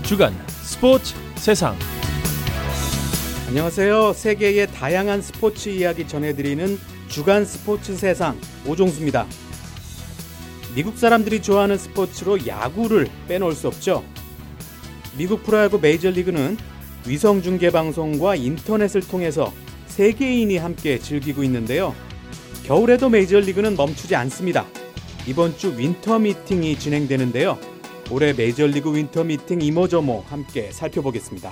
주간 스포츠 세상. 안녕하세요. 세계의 다양한 스포츠 이야기 전해드리는 주간 스포츠 세상 오종수입니다. 미국 사람들이 좋아하는 스포츠로 야구를 빼놓을 수 없죠. 미국 프로야구 메이저리그는 위성중계방송과 인터넷을 통해서 세계인이 함께 즐기고 있는데요. 겨울에도 메이저리그는 멈추지 않습니다. 이번 주 윈터 미팅이 진행되는데요. 올해 메이저리그 윈터 미팅 이모저모 함께 살펴보겠습니다.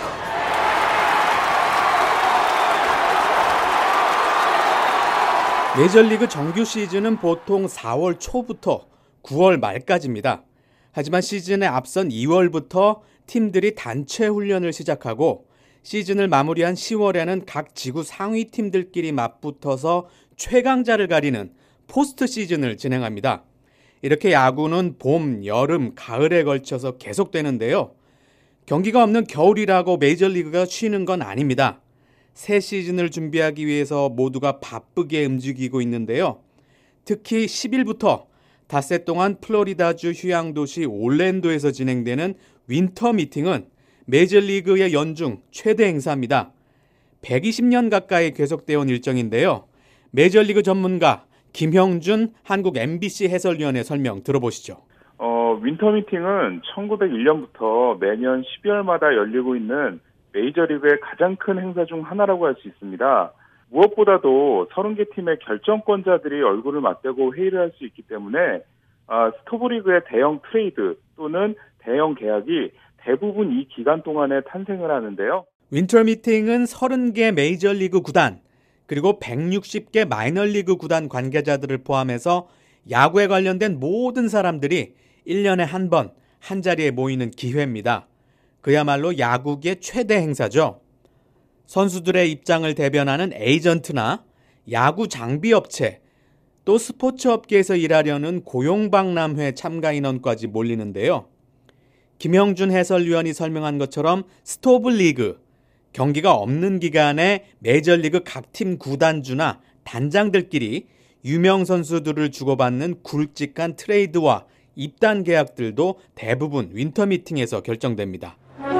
메이저리그 정규 시즌은 보통 4월 초부터 9월 말까지입니다. 하지만 시즌에 앞선 2월부터 팀들이 단체 훈련을 시작하고 시즌을 마무리한 10월에는 각 지구 상위 팀들끼리 맞붙어서 최강자를 가리는 포스트 시즌을 진행합니다. 이렇게 야구는 봄, 여름, 가을에 걸쳐서 계속되는데요. 경기가 없는 겨울이라고 메이저리그가 쉬는 건 아닙니다. 새 시즌을 준비하기 위해서 모두가 바쁘게 움직이고 있는데요. 특히 10일부터 닷새 동안 플로리다주 휴양도시 올랜도에서 진행되는 윈터 미팅은 메이저리그의 연중 최대 행사입니다. 120년 가까이 계속되어 온 일정인데요. 메이저리그 전문가 김형준 한국 MBC 해설위원의 설명 들어보시죠. 윈터 미팅은 1901년부터 매년 12월마다 열리고 있는 메이저리그의 가장 큰 행사 중 하나라고 할 수 있습니다. 무엇보다도 30개 팀의 결정권자들이 얼굴을 맞대고 회의를 할 수 있기 때문에 스토브리그의 대형 트레이드 또는 대형 계약이 대부분 이 기간 동안에 탄생을 하는데요. 윈터 미팅은 30개 메이저리그 구단 그리고 160개 마이너리그 구단 관계자들을 포함해서 야구에 관련된 모든 사람들이 1년에 한 번 한 자리에 모이는 기회입니다. 그야말로 야구계 최대 행사죠. 선수들의 입장을 대변하는 에이전트나 야구 장비 업체, 또 스포츠 업계에서 일하려는 고용박람회 참가 인원까지 몰리는데요. 김형준 해설위원이 설명한 것처럼 스토브리그, 경기가 없는 기간에 메이저리그 각 팀 구단주나 단장들끼리 유명 선수들을 주고받는 굵직한 트레이드와 입단 계약들도 대부분 윈터 미팅에서 결정됩니다.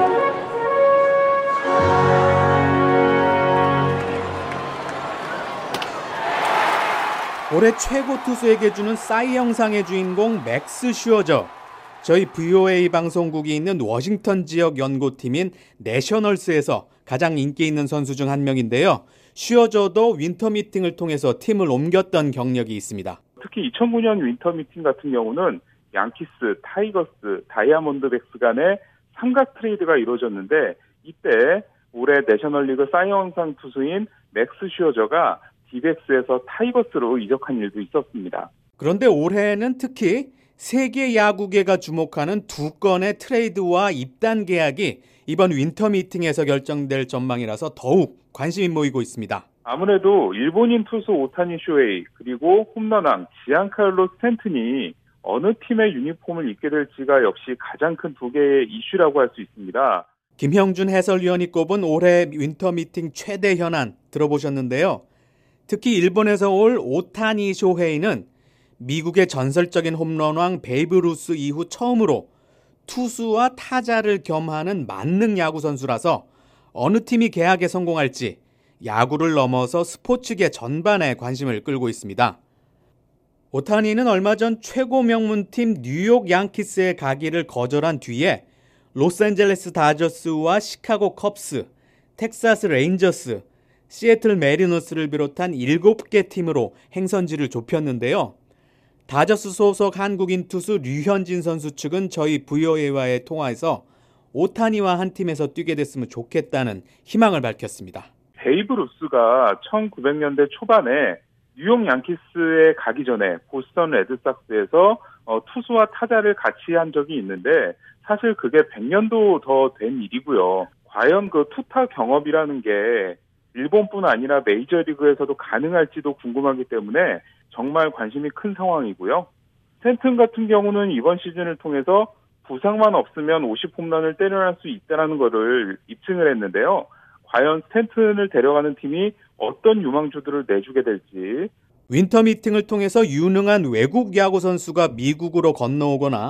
올해 최고 투수에게 주는 싸이 영상의 주인공 맥스 슈어저. 저희 VOA 방송국이 있는 워싱턴 지역 연고팀인 내셔널스에서 가장 인기 있는 선수 중 한 명인데요. 슈어저도 윈터 미팅을 통해서 팀을 옮겼던 경력이 있습니다. 특히 2009년 윈터 미팅 같은 경우는 양키스, 타이거스, 다이아몬드백스 간의 삼각 트레이드가 이루어졌는데 이때 올해 내셔널리그 싸이 영상 투수인 맥스 슈어저가 디백스에서 타이거스로 이적한 일도 있었습니다. 그런데 올해는 특히 세계 야구계가 주목하는 두 건의 트레이드와 입단 계약이 이번 윈터 미팅에서 결정될 전망이라서 더욱 관심이 모이고 있습니다. 아무래도 일본인 투수 오타니 쇼헤이 그리고 홈런왕 지안카를로 스탠튼이 어느 팀의 유니폼을 입게 될지가 역시 가장 큰 두 개의 이슈라고 할 수 있습니다. 김형준 해설위원이 꼽은 올해 윈터 미팅 최대 현안 들어보셨는데요. 특히 일본에서 올 오타니 쇼헤이는 미국의 전설적인 홈런왕 베이브 루스 이후 처음으로 투수와 타자를 겸하는 만능 야구 선수라서 어느 팀이 계약에 성공할지 야구를 넘어서 스포츠계 전반에 관심을 끌고 있습니다. 오타니는 얼마 전 최고 명문팀 뉴욕 양키스에 가기를 거절한 뒤에 로스앤젤레스 다저스와 시카고 컵스, 텍사스 레인저스, 시애틀 메리너스를 비롯한 7개 팀으로 행선지를 좁혔는데요. 다저스 소속 한국인 투수 류현진 선수 측은 저희 VOA와의 통화에서 오타니와 한 팀에서 뛰게 됐으면 좋겠다는 희망을 밝혔습니다. 베이브 루스가 1900년대 초반에 뉴욕 양키스에 가기 전에 보스턴 레드삭스에서 투수와 타자를 같이 한 적이 있는데 사실 그게 100년도 더 된 일이고요. 과연 그 투타 경험이라는 게 일본뿐 아니라 메이저리그에서도 가능할지도 궁금하기 때문에 정말 관심이 큰 상황이고요. 스탠튼 같은 경우는 이번 시즌을 통해서 부상만 없으면 50홈런을 때려낼 수 있다는 것을 입증을 했는데요. 과연 스탠튼을 데려가는 팀이 어떤 유망주들을 내주게 될지. 윈터 미팅을 통해서 유능한 외국 야구 선수가 미국으로 건너오거나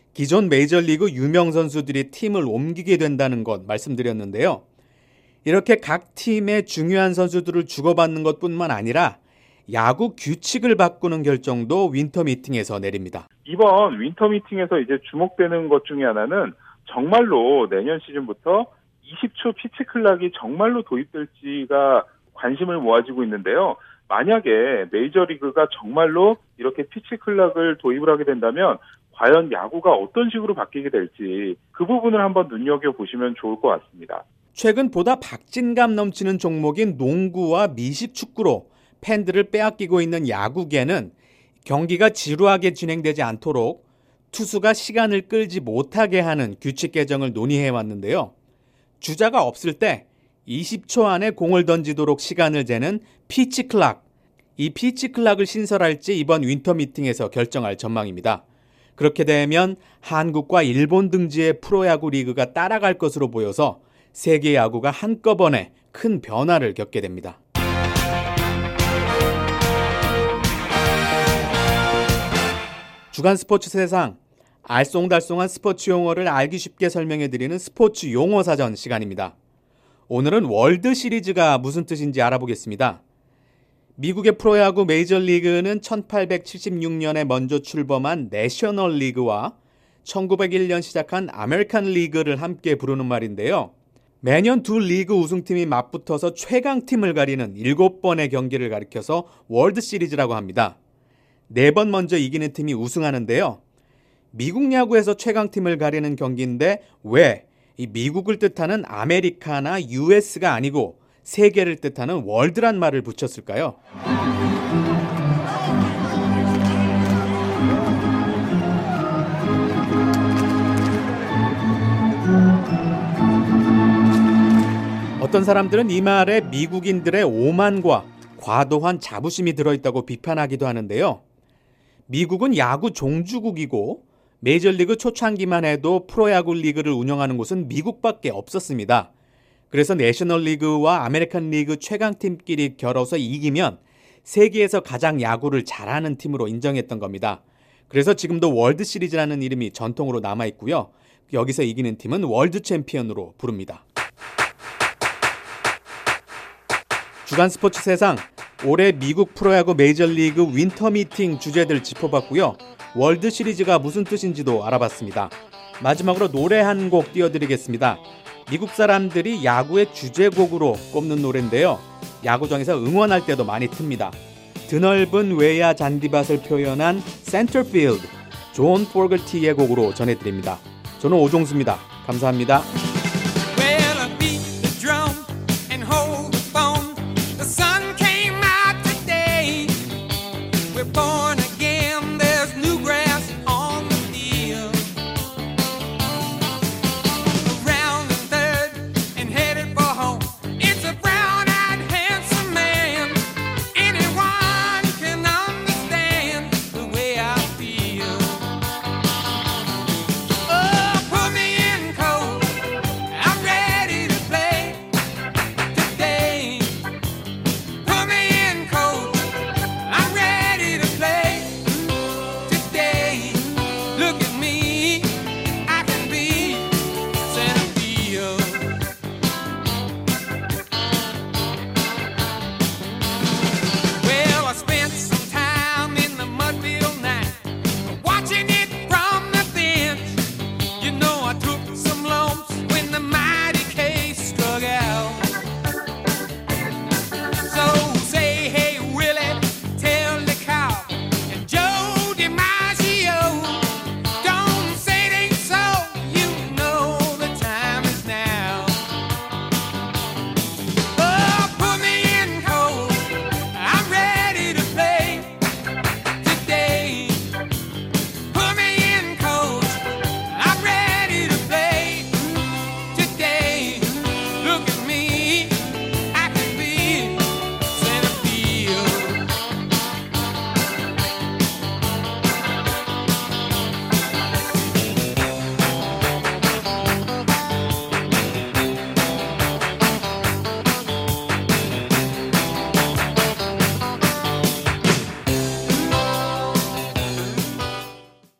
기존 메이저리그 유명 선수들이 팀을 옮기게 된다는 것 말씀드렸는데요. 이렇게 각 팀의 중요한 선수들을 주고받는 것뿐만 아니라 야구 규칙을 바꾸는 결정도 윈터 미팅에서 내립니다. 이번 윈터 미팅에서 이제 주목되는 것 중에 하나는 정말로 내년 시즌부터 20초 피치 클락이 정말로 도입될지가 관심을 모아지고 있는데요. 만약에 메이저리그가 정말로 이렇게 피치 클락을 도입을 하게 된다면 과연 야구가 어떤 식으로 바뀌게 될지 그 부분을 한번 눈여겨보시면 좋을 것 같습니다. 최근 보다 박진감 넘치는 종목인 농구와 미식축구로 팬들을 빼앗기고 있는 야구계는 경기가 지루하게 진행되지 않도록 투수가 시간을 끌지 못하게 하는 규칙 개정을 논의해왔는데요. 주자가 없을 때 20초 안에 공을 던지도록 시간을 재는 피치 클락, 이 피치 클락을 신설할지 이번 윈터 미팅에서 결정할 전망입니다. 그렇게 되면 한국과 일본 등지의 프로야구 리그가 따라갈 것으로 보여서 세계 야구가 한꺼번에 큰 변화를 겪게 됩니다. 주간 스포츠 세상, 알쏭달쏭한 스포츠 용어를 알기 쉽게 설명해드리는 스포츠 용어 사전 시간입니다. 오늘은 월드 시리즈가 무슨 뜻인지 알아보겠습니다. 미국의 프로야구 메이저리그는 1876년에 먼저 출범한 내셔널 리그와 1901년 시작한 아메리칸 리그를 함께 부르는 말인데요. 매년 두 리그 우승팀이 맞붙어서 최강팀을 가리는 7번의 경기를 가리켜서 월드 시리즈라고 합니다. 4번 먼저 이기는 팀이 우승하는데요. 미국 야구에서 최강팀을 가리는 경기인데 왜 이 미국을 뜻하는 아메리카나 US가 아니고 세계를 뜻하는 월드란 말을 붙였을까요? 어떤 사람들은 이 말에 미국인들의 오만과 과도한 자부심이 들어있다고 비판하기도 하는데요. 미국은 야구 종주국이고 메이저리그 초창기만 해도 프로야구 리그를 운영하는 곳은 미국밖에 없었습니다. 그래서 내셔널리그와 아메리칸 리그 최강팀끼리 겨뤄서 이기면 세계에서 가장 야구를 잘하는 팀으로 인정했던 겁니다. 그래서 지금도 월드 시리즈라는 이름이 전통으로 남아있고요. 여기서 이기는 팀은 월드 챔피언으로 부릅니다. 주간 스포츠 세상, 올해 미국 프로야구 메이저리그 윈터 미팅 주제들 짚어봤고요. 월드 시리즈가 무슨 뜻인지도 알아봤습니다. 마지막으로 노래 한 곡 띄워드리겠습니다. 미국 사람들이 야구의 주제곡으로 꼽는 노래인데요. 야구장에서 응원할 때도 많이 틉니다. 드넓은 외야 잔디밭을 표현한 센터필드, 존 포거티의 곡으로 전해드립니다. 저는 오종수입니다. 감사합니다. Look at